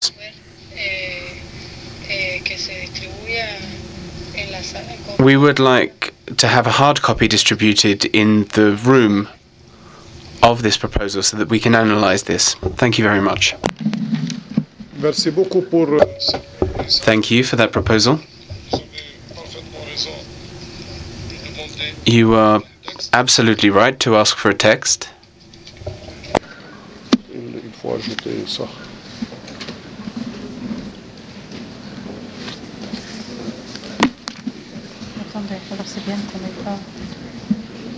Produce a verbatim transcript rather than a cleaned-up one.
We would like to have a hard copy distributed in the room of this proposal so that we can analyze this. Thank you very much. Thank you for that proposal. You are absolutely right to ask for a text. Attendez, alors c'est bien qu'on n'ait pas...